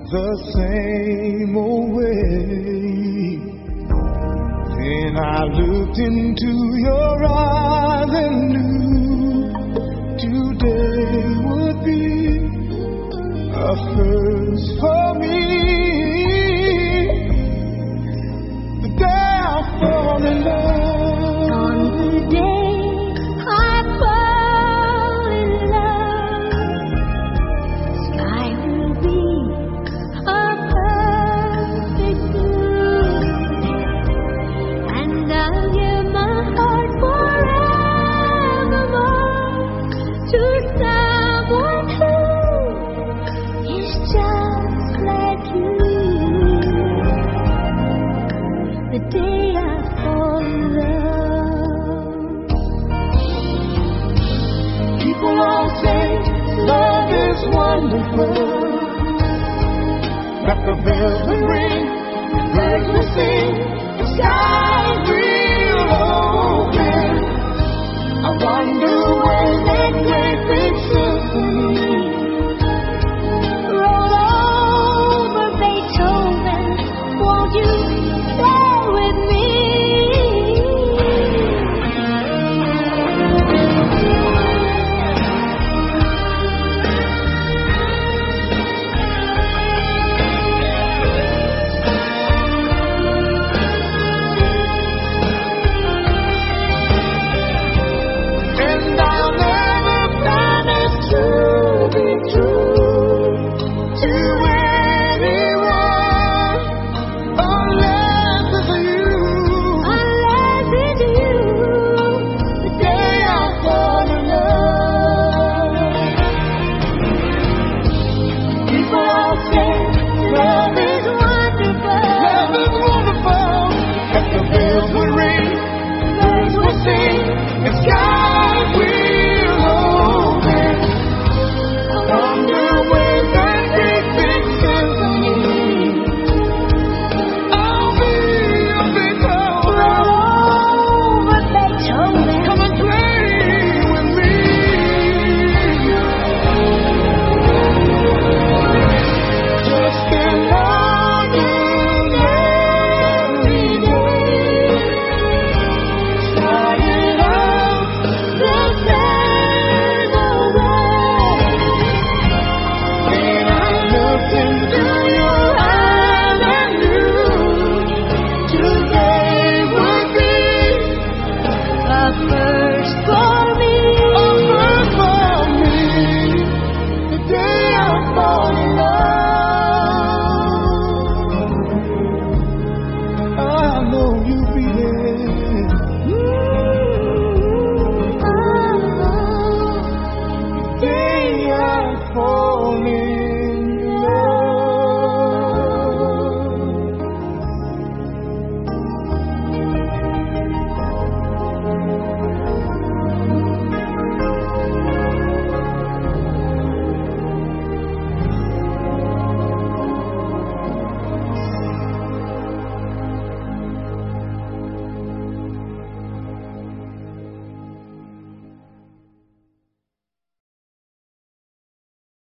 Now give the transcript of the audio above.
the same old way. Then I looked into your eyes and knew today would be a first for me. The day I fall in love. On the day I fall in love, sky will be a perfect blue, and I'll give my heart forevermore to someone who is just like you. The day I fall in love. People all say love is wonderful, that the bells will ring, the birds will sing, the sky